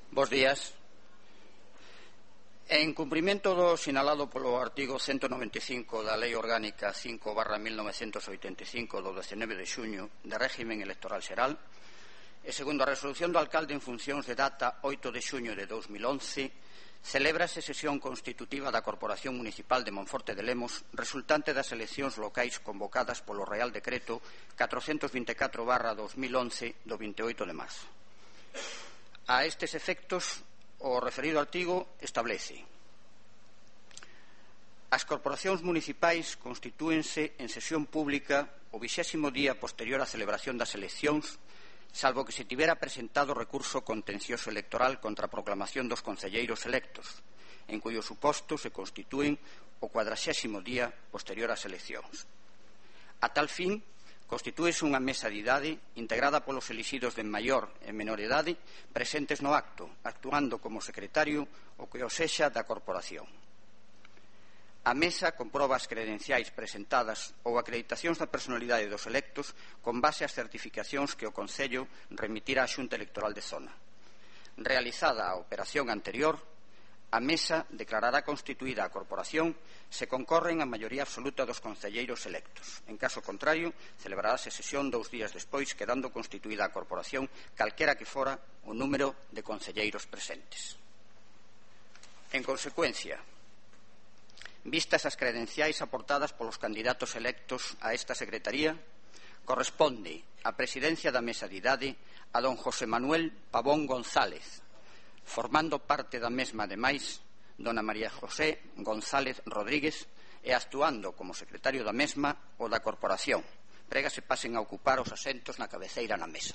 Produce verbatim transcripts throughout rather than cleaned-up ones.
Bos días. En cumprimento do sinalado polo artigo ciento noventa e cinco da Lei Orgánica cinco barra mil novecentos oitenta e cinco do diecinueve de xuño de régimen electoral xeral, e segundo a resolución do alcalde en funcións de data oito de xuño de dous mil once, celébrase sesión constitutiva da Corporación Municipal de Monforte de Lemos resultante das eleccións locais convocadas polo Real Decreto catrocentos vinte e catro barra dos mil once do vinte e oito de marzo. A estes efectos, o referido artigo establece: as corporacións municipais constitúense en sesión pública o vixésimo día posterior á celebración das eleccións, salvo que se tivera presentado recurso contencioso electoral contra a proclamación dos concelleiros electos, en cuyo suposto se constitúen o cuadraxésimo día posterior ás eleccións. A tal fin, constitúese unha mesa de idade integrada polos elixidos de maior e menor idade presentes no acto, actuando como secretario o que o sexa da corporación. A mesa comproba as credenciais presentadas ou acreditacións da personalidade dos electos con base ás certificacións que o Concello remitira á Xunta Electoral de Zona. Realizada a operación anterior, a mesa declarará constituída a corporación se concorren a maioría absoluta dos concelleiros electos. En caso contrario, celebrarase sesión dous días despois, quedando constituída a corporación calquera que fora o número de concelleiros presentes. En consecuencia, vistas as credenciais aportadas polos candidatos electos a esta secretaría, corresponde a presidencia da mesa de idade a don José Manuel Pavón González, formando parte da mesma, ademais, dona María José González Rodríguez e actuando como secretario da mesma o da corporación. Prega se pasen a ocupar os asentos na cabeceira na mesa.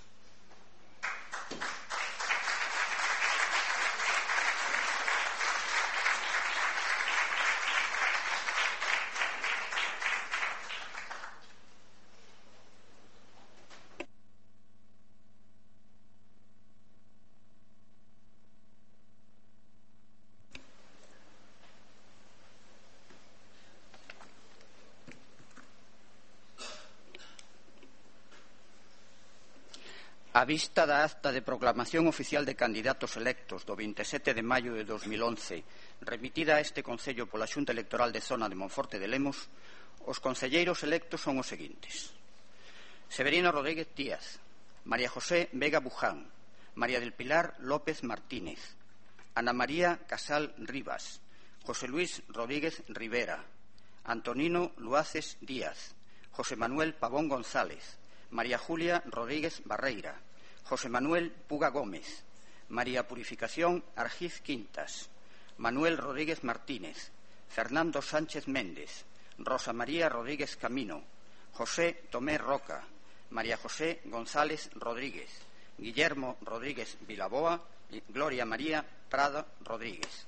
A vista da acta de proclamación oficial de candidatos electos do vinte e sete de maio de dos mil once, remitida a este Concello pola Xunta Electoral de Zona de Monforte de Lemos, os concelleiros electos son os seguintes: Severino Rodríguez Díaz, María José Vega Buján, María del Pilar López Martínez, Ana María Casal Rivas, José Luis Rodríguez Rivera, Antonino Luaces Díaz, José Manuel Pavón González, María Julia Rodríguez Barreira, José Manuel Puga Gómez, María Purificación Argiz Quintas, Manuel Rodríguez Martínez, Fernando Sánchez Méndez, Rosa María Rodríguez Camino, José Tomé Roca, María José González Rodríguez, Guillermo Rodríguez Vilaboa e Gloria María Prada Rodríguez.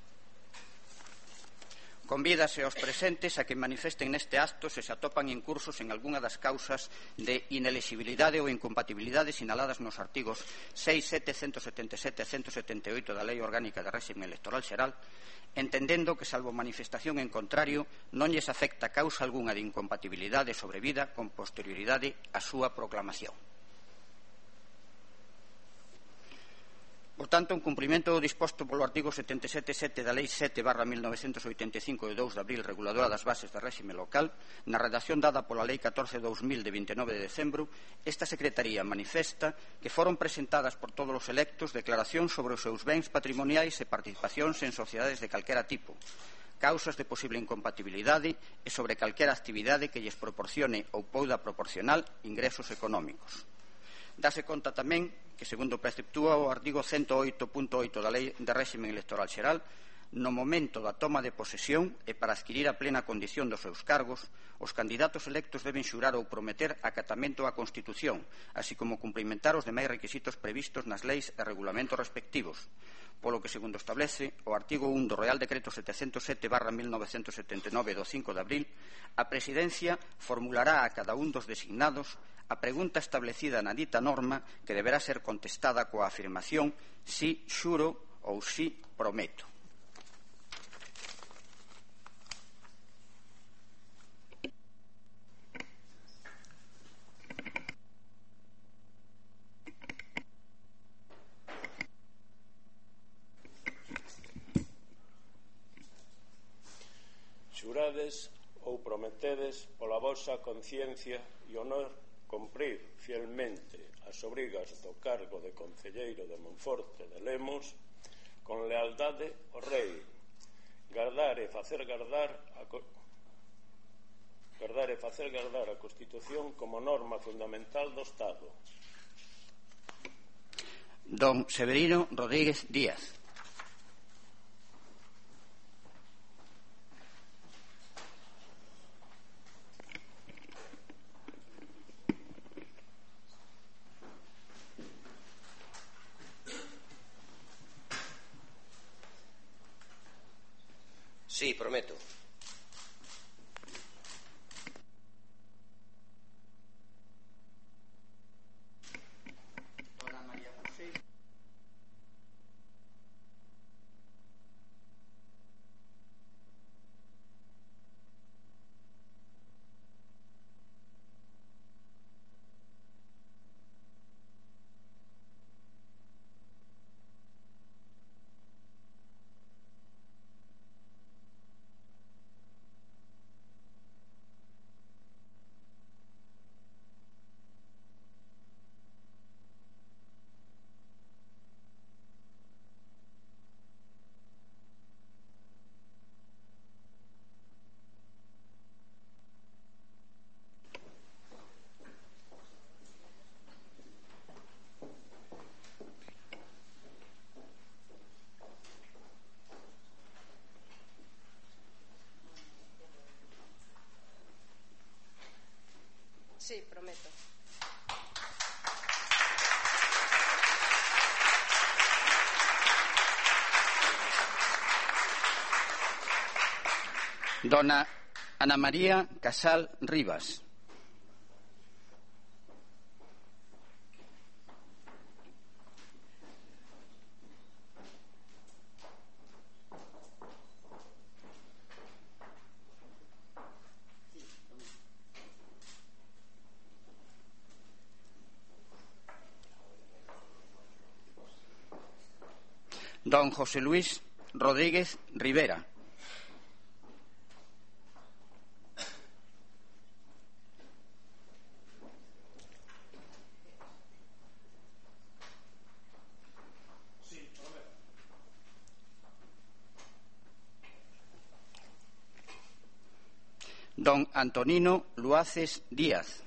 Convídase aos presentes a que manifesten neste acto se se atopan incursos en algunha das causas de inelexibilidade ou incompatibilidade sinaladas nos artigos seis, sete, ciento setenta e sete e ciento setenta e oito da Lei Orgánica de Réxime Electoral Xeral, entendendo que, salvo manifestación en contrario, non lles afecta causa algunha de incompatibilidade sobrevida con posterioridade á súa proclamación. Por tanto, en cumprimento do disposto polo artigo setenta e sete punto sete da Lei sete barra mil novecentos oitenta e cinco de dous de abril reguladora das bases de réxime local, na redacción dada pola Lei catorce barra dos mil de vinte e nove de decembro, esta Secretaría manifesta que foron presentadas por todos os electos declaracións sobre os seus bens patrimoniais e participacións en sociedades de calquera tipo, causas de posible incompatibilidade e sobre calquera actividade que lles proporcione ou poida proporcionar ingresos económicos. Dase conta tamén que, segundo preceptúa o artigo ciento oito punto oito da Lei de Réxime Electoral Xeral, no momento da toma de posesión e para adquirir a plena condición dos seus cargos, os candidatos electos deben xurar ou prometer acatamento á Constitución, así como cumprimentar os demais requisitos previstos nas leis e regulamentos respectivos, polo que, segundo establece o artigo un do Real Decreto setecentos sete barra mil novecentos setenta e nove do cinco de abril, a Presidencia formulará a cada un dos designados a pregunta establecida na dita norma que deberá ser contestada coa afirmación si xuro ou si prometo. tendes ou prometedes pola vosa conciencia e honor cumprir fielmente as obrigas do cargo de concelleiro de Monforte de Lemos con lealdade ao rei, gardar e facer gardar a gardar e facer gardar a Constitución como norma fundamental do Estado. Don Severino Rodríguez Díaz. Sí, prometo. Dona María José. Sí, prometo. Dona Ana María Casal Rivas. Don José Luis Rodríguez Rivera. Don Antonino Luaces Díaz.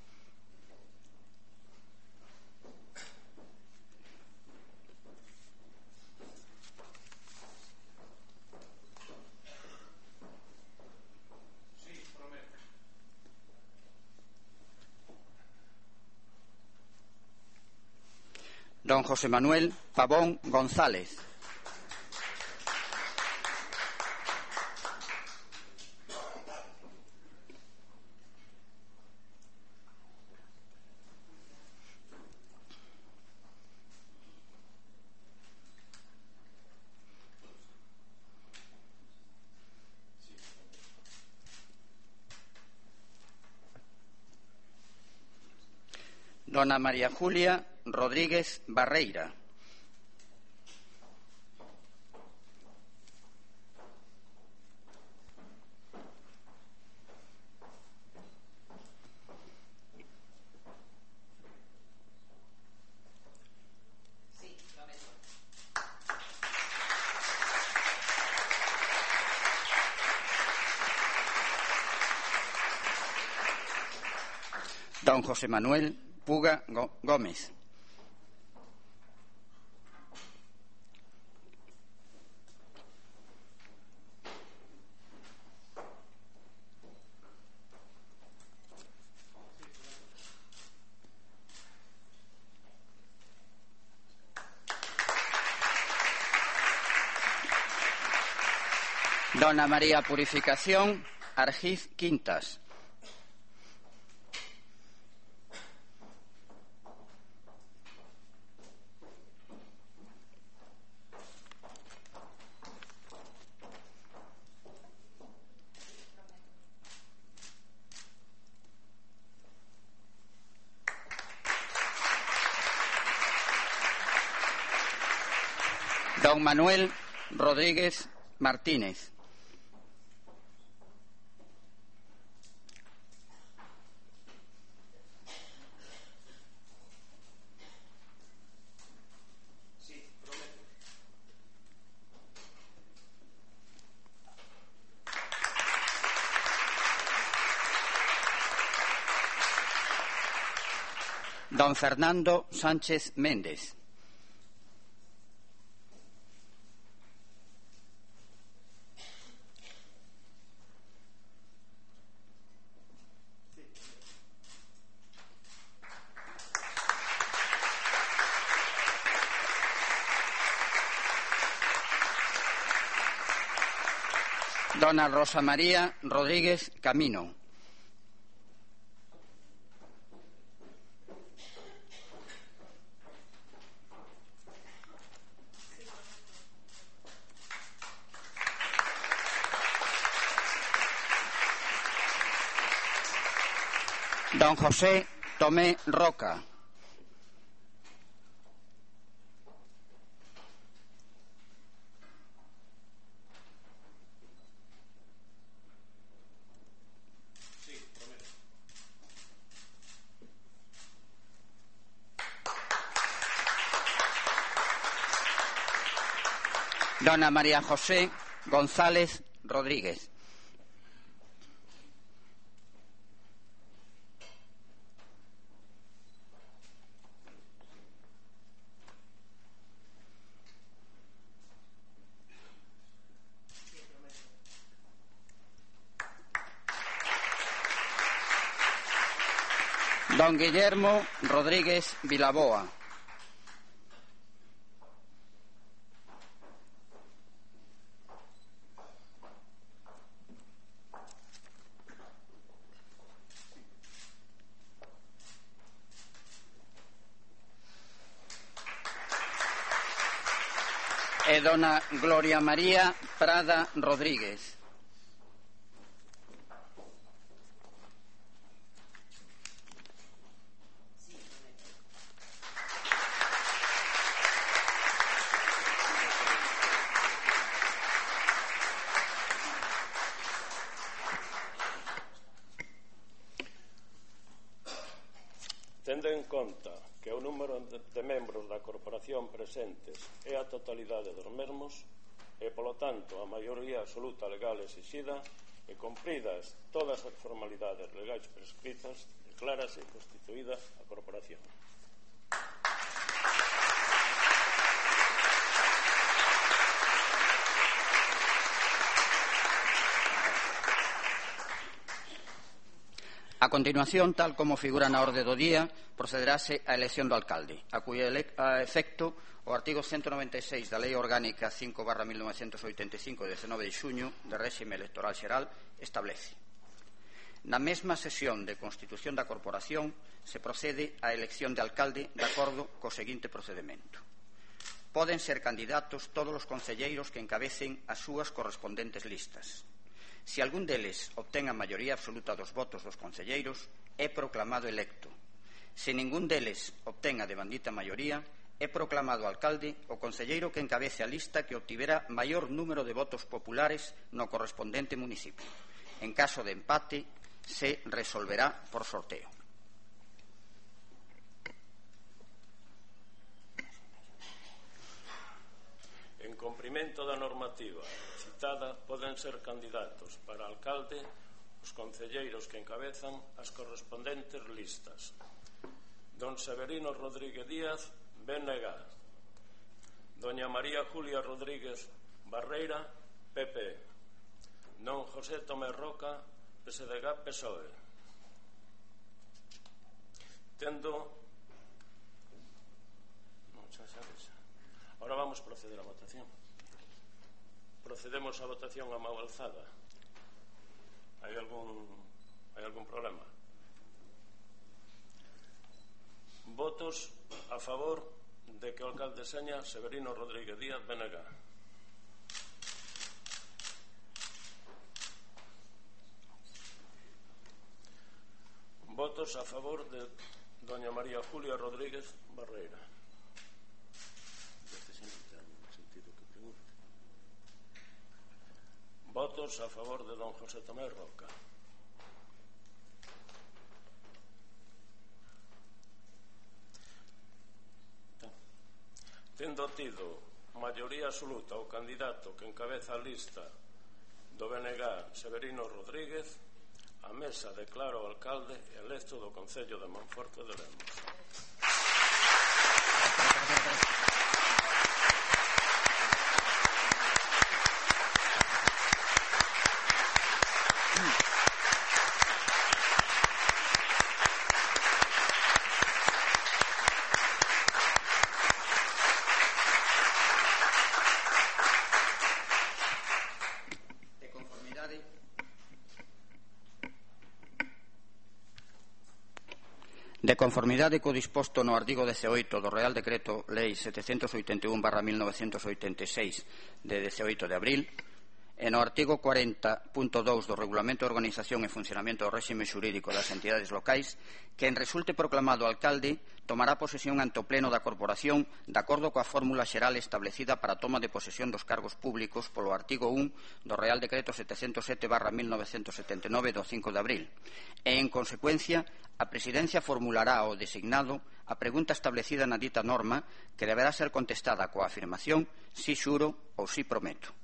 Don José Manuel Pavón González. Dona María Julia Rodríguez Barreira. Sí, prometo. Don José Manuel Puga Gómez. Dona María Purificación Argiz Quintas. Don Manuel Rodríguez Martínez. Don Fernando Sánchez Méndez. Dona Rosa María Rodríguez Camino. Don José Tomé Roca. Dona María José González Rodríguez. Don Guillermo Rodríguez Vilaboa. E dona Gloria María Prada Rodríguez. Tendo en conta que o número de membros da corporación presentes é a totalidade dos mesmos e, polo tanto, a maioría absoluta legal exixida e cumpridas todas as formalidades legais prescritas, declárase constituída a corporación. A continuación, tal como figura na orde do día, procederase á elección do alcalde, a cuyo a efecto o artigo ciento noventa e seis da Lei Orgánica cinco barra mil novecentos oitenta e cinco de dezanove de xuño de réxime electoral xeral establece. Na mesma sesión de constitución da corporación se procede á elección de alcalde de acordo co seguinte procedimento. Poden ser candidatos todos os concelleiros que encabecen as súas correspondentes listas. Se algún deles obtén a maioría absoluta dos votos dos concelleiros, é proclamado electo. Se ningún deles obtén a devandita maioría, é proclamado alcalde o concelleiro que encabece a lista que obtivera maior número de votos populares no correspondente municipio. En caso de empate, se resolverá por sorteo. En cumprimento da normativa citada, poden ser candidatos para alcalde os concelleiros que encabezan as correspondentes listas: don Severino Rodríguez Díaz, B N G; doña María Julia Rodríguez Barreira, P P; don José Tomé Roca, P S D G P S O E. Tendo... Non xa sabes. Ahora vamos a proceder á votación. Procedemos á votación a mão alzada. Hai algún, hai algún problema? Votos a favor de que o alcalde seña Severino Rodríguez Díaz, B N G. Votos a favor de doña María Julia Rodríguez Barreira. Votos a favor de don José Tomé Roca. Tendo tido maioría absoluta o candidato que encabeza a lista do B N G, Severino Rodríguez, a mesa declara o alcalde electo do Concello de Monforte de Lemos. De conformidade co disposto no artigo dezaoito do Real Decreto Lei setecentos oitenta e un barra mil novecentos oitenta e seis de dezaoito de abril e no artigo cuarenta punto dous do Regulamento de Organización e Funcionamento do Réxime Xurídico das Entidades Locais, quen resulte proclamado alcalde tomará posesión ante o Pleno da Corporación de acordo coa fórmula xeral establecida para a toma de posesión dos cargos públicos polo artigo un do Real Decreto setecentos sete barra mil novecentos setenta e nove do cinco de abril e, en consecuencia, a Presidencia formulará ao designado a pregunta establecida na dita norma que deberá ser contestada coa afirmación si xuro ou si prometo.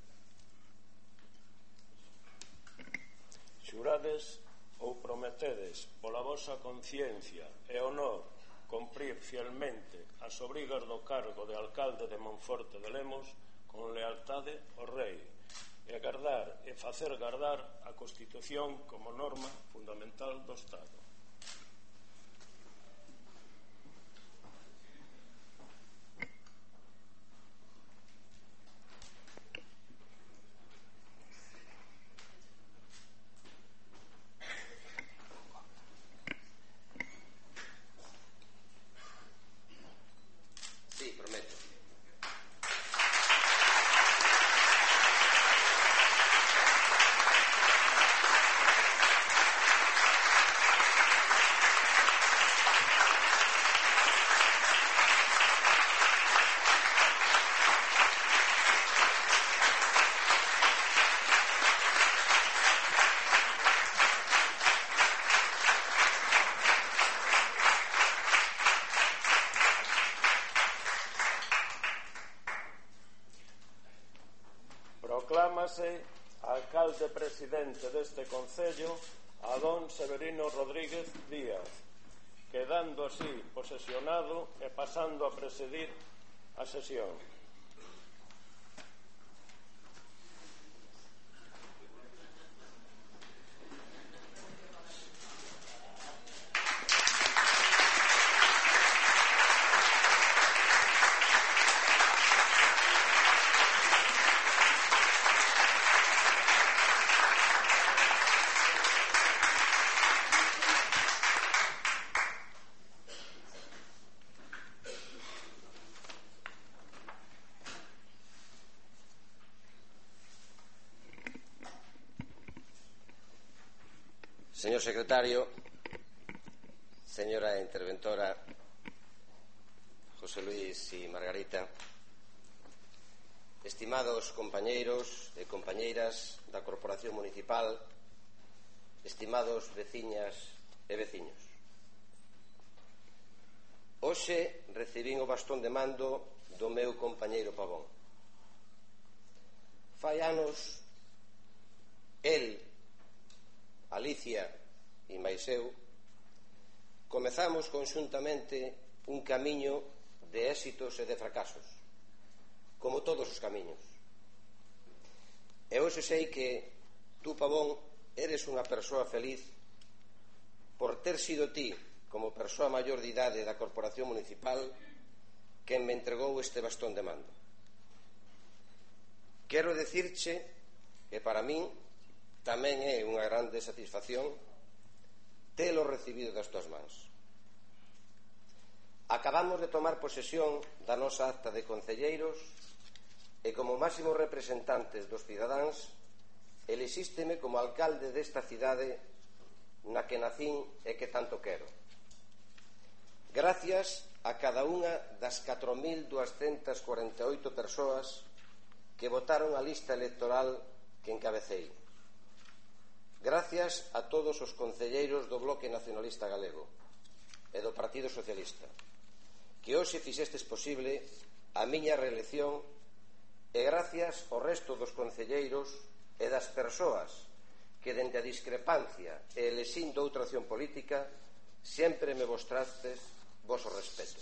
Xurades ou prometedes pola vosa conciencia e honor cumprir fielmente as obrigas do cargo de alcalde de Monforte de Lemos con lealtade ao rei e agardar e facer gardar a Constitución como norma fundamental do Estado. Proclámase alcalde presidente deste Concello a don Severino Rodríguez Díaz, quedando así posesionado e pasando a presidir a sesión. Señor secretario, señora interventora, José Luis y Margarita, estimados compañeiros e compañeiras da Corporación Municipal, estimados veciñas e veciños. Hoxe recibín o bastón de mando do meu compañeiro Pavón. Fai anos, el, Alicia e máis eu comezamos conxuntamente un camiño de éxitos e de fracasos, como todos os camiños. E hoxe sei que tú, Pavón, eres unha persoa feliz por ter sido ti, como persoa maior de idade da Corporación Municipal, quen me entregou este bastón de mando. Quero dicirche que para min tamén é unha grande satisfacción telo recibido das túas mans. Acabamos de tomar posesión da nosa acta de concelleiros e como máximos representantes dos cidadáns elixísteme como alcalde desta cidade na que nacín e que tanto quero. Gracias a cada unha das catro mil duascentas cuarenta e oito persoas que votaron a lista electoral que encabecei. Gracias a todos os concelleiros do Bloque Nacionalista Galego e do Partido Socialista, que hoxe fixestes posible a miña reelección, e gracias ao resto dos concelleiros e das persoas que dende a discrepancia e elixindo outra opción política sempre me mostrastes voso respeto.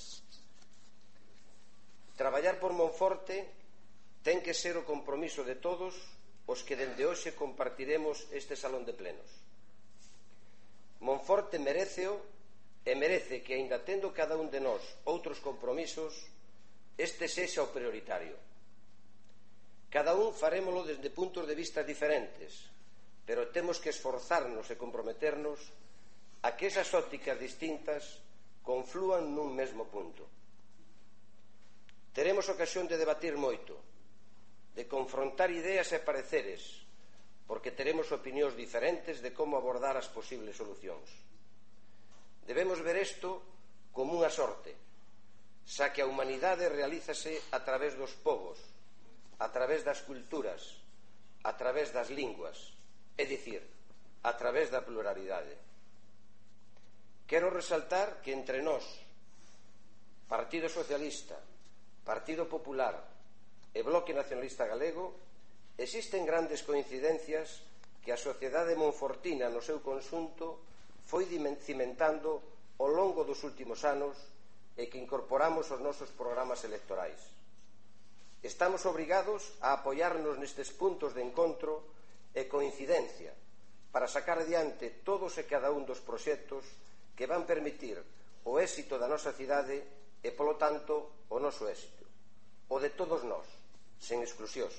Traballar por Monforte ten que ser o compromiso de todos os que dende hoxe compartiremos este salón de plenos. Monforte meréceo e merece que, aínda tendo cada un de nós outros compromisos, este sexa o prioritario. Cada un farémolo desde puntos de vista diferentes, pero temos que esforzarnos e comprometernos a que esas ópticas distintas conflúan nun mesmo punto. Teremos ocasión de debatir moito, de confrontar ideas e pareceres, porque teremos opinións diferentes de como abordar as posibles solucións. Debemos ver isto como unha sorte, xa que a humanidade realízase a través dos povos, a través das culturas, a través das linguas, é dicir, a través da pluralidade. Quero resaltar que entre nós, Partido Socialista, Partido Popular e Bloque Nacionalista Galego, existen grandes coincidencias que a sociedade monfortina no seu conxunto foi cimentando ao longo dos últimos anos e que incorporamos aos nosos programas electorais. Estamos obrigados a apoiarnos nestes puntos de encontro e coincidencia para sacar adiante todos e cada un dos proxectos que van permitir o éxito da nosa cidade e, polo tanto, o noso éxito, o de todos nós, sen exclusións.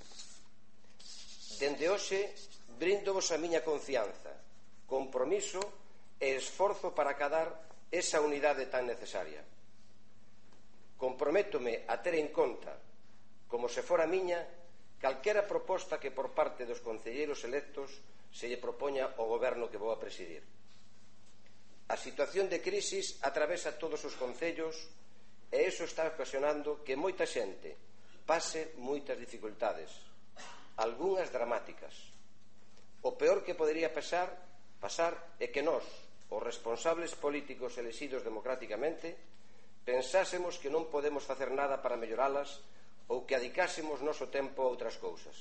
Dende hoxe, bríndovos a miña confianza, compromiso e esforzo para acadar esa unidade tan necesaria. Comprométome a ter en conta, como se fora miña, calquera proposta que por parte dos concelleiros electos se lle propoña ao goberno que vou a presidir. A situación de crisis atravesa todos os concellos e iso está ocasionando que moita xente pase moitas dificultades, algunhas dramáticas. O peor que podería pasar, pasar é que nós, os responsables políticos elexidos democráticamente, pensásemos que non podemos facer nada para melloralas ou que adicásemos noso tempo a outras cousas.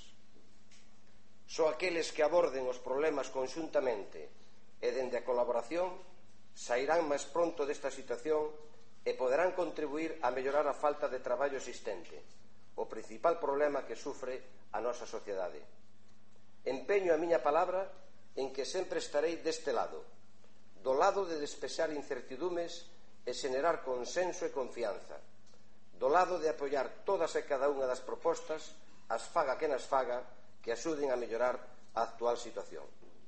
Só aqueles que aborden os problemas conxuntamente e dende a colaboración sairán máis pronto desta situación e poderán contribuir a mellorar a falta de traballo existente, o principal problema que sufre a nosa sociedade. Empeño a miña palabra en que sempre estarei deste lado, do lado de despexar incertidumes e xenerar consenso e confianza, do lado de apoiar todas e cada unha das propostas, as faga que nas faga, que axuden a mellorar a actual situación.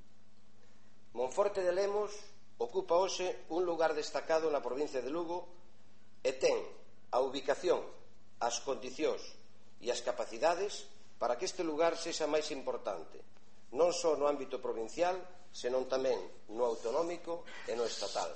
Monforte de Lemos ocupa hoxe un lugar destacado na provincia de Lugo e ten a ubicación, as condicións e as capacidades para que este lugar sexa máis importante, non só no ámbito provincial, senón tamén no autonómico e no estatal.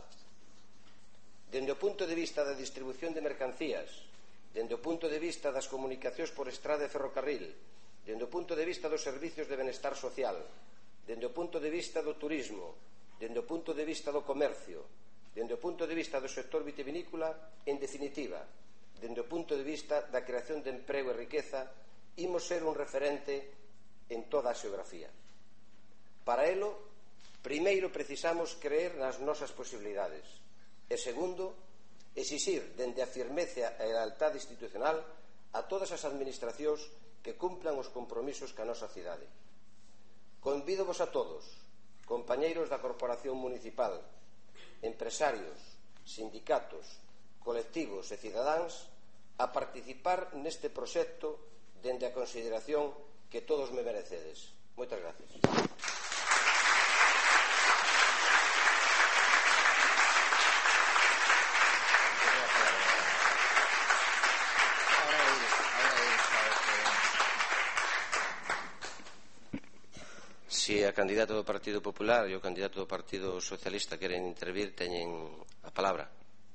Dende o punto de vista da distribución de mercancías, dende o punto de vista das comunicacións por estrada e ferrocarril, dende o punto de vista dos servicios de benestar social, dende o punto de vista do turismo, dende o punto de vista do comercio, dende o punto de vista do sector vitivinícola, en definitiva, dende o punto de vista da creación de emprego e riqueza, imos ser un referente en toda a xeografía. Para elo, primeiro precisamos creer nas nosas posibilidades e, segundo, exixir dende a firmeza e a lealtade institucional a todas as administracións que cumplan os compromisos ca nosa cidade. Convídovos a todos, compañeiros da Corporación Municipal, empresarios, sindicatos, colectivos e cidadáns, a participar neste proxecto dende a consideración que todos me merecedes. Moitas gracias. Se a candidata do Partido Popular e o candidato do Partido Socialista queren intervir, teñen a palabra.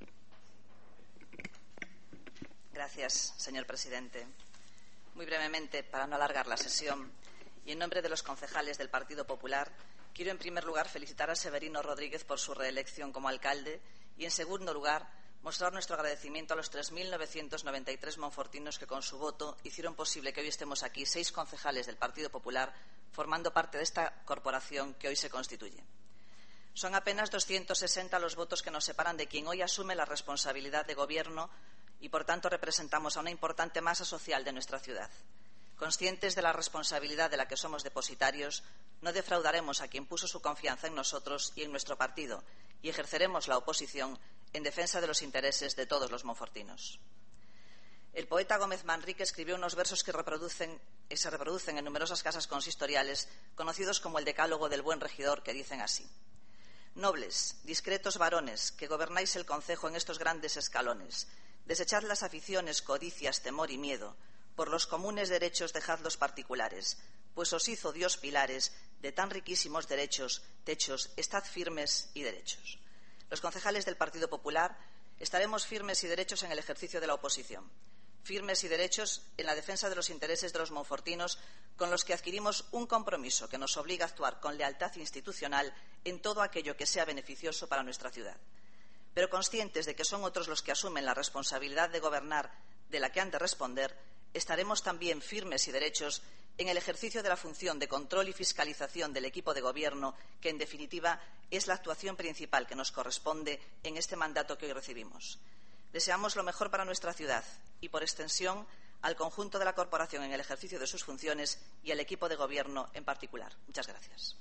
Gracias, señor presidente. Muy brevemente, para no alargar la sesión, y en nombre de los concejales del Partido Popular, quiero en primer lugar felicitar a Severino Rodríguez por su reelección como alcalde y en segundo lugar mostrar nuestro agradecimiento a los tres mil novecientos noventa y tres monfortinos que con su voto hicieron posible que hoy estemos aquí, seis concejales del Partido Popular, formando parte de esta corporación que hoy se constituye. Son apenas doscientos sesenta los votos que nos separan de quien hoy asume la responsabilidad de gobierno y, por tanto, representamos a una importante masa social de nuestra ciudad. Conscientes de la responsabilidad de la que somos depositarios, no defraudaremos a quien puso su confianza en nosotros y en nuestro partido y ejerceremos la oposición en defensa de los intereses de todos los monfortinos. El poeta Gómez Manrique escribió unos versos que reproducen, y se reproducen en numerosas casas consistoriales, conocidos como el Decálogo del Buen Regidor, que dicen así: Nobles, discretos varones, que gobernáis el concejo en estos grandes escalones, desechad las aficiones, codicias, temor y miedo, por los comunes derechos dejad los particulares, pues os hizo Dios pilares de tan riquísimos derechos, techos, estad firmes y derechos. Los concejales del Partido Popular estaremos firmes y derechos en el ejercicio de la oposición, firmes y derechos en la defensa de los intereses de los monfortinos, con los que adquirimos un compromiso que nos obliga a actuar con lealtad institucional en todo aquello que sea beneficioso para nuestra ciudad. Pero conscientes de que son otros los que asumen la responsabilidad de gobernar de la que han de responder, estaremos también firmes y derechos en el ejercicio de la función de control y fiscalización del equipo de gobierno, que en definitiva es la actuación principal que nos corresponde en este mandato que hoy recibimos. Deseamos lo mejor para nuestra ciudad y, por extensión, al conjunto de la corporación en el ejercicio de sus funciones y al equipo de gobierno en particular. Muchas gracias.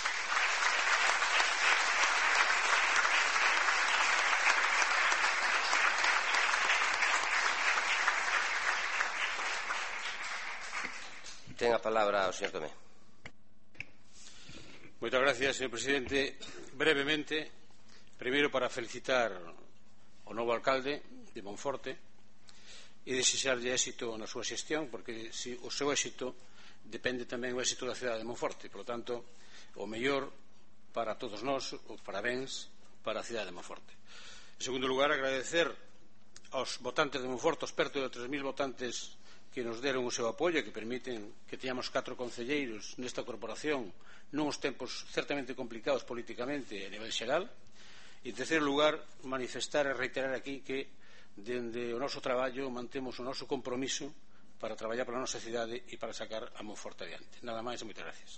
Ten a palabra o señor Tomé. Moitas gracias, señor presidente. Brevemente, primeiro para felicitar o novo alcalde de Monforte e desexarlle éxito na súa xestión, porque si o seu éxito depende tamén o éxito da cidade de Monforte. Por lo tanto, o mellor para todos nós, o parabéns para a cidade de Monforte. En segundo lugar, agradecer aos votantes de Monforte, os perto de tres mil votantes que nos deron o seu apoio e que permiten que teñamos catro concelleiros nesta corporación nuns tempos certamente complicados políticamente a nivel xeral. E, en terceiro lugar, manifestar e reiterar aquí que dende o noso traballo mantemos o noso compromiso para traballar para a nosa cidade e para sacar a Monforte adiante. Nada máis e moitas gracias.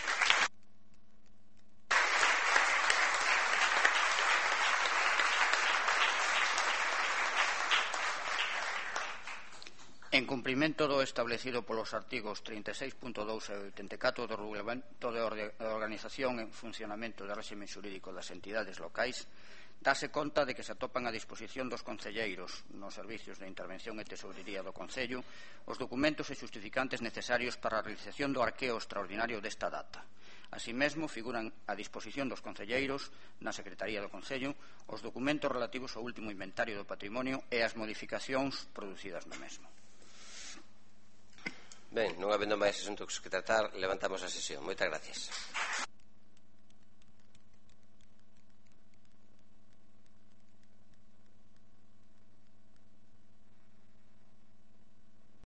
En cumprimento do establecido polos artigos treinta e seis punto dous e oitenta e catro do Regulamento de Organización e Funcionamento do Réxime Xurídico das Entidades Locais, dase conta de que se atopan a disposición dos concelleiros nos servicios de intervención e tesourería do Concello os documentos e justificantes necesarios para a realización do arqueo extraordinario desta data. Así mesmo, figuran a disposición dos concelleiros na Secretaría do Concello os documentos relativos ao último inventario do patrimonio e as modificacións producidas no mesmo. Ben, non habendo máis asuntos que tratar, levantamos a sesión. Moitas gracias.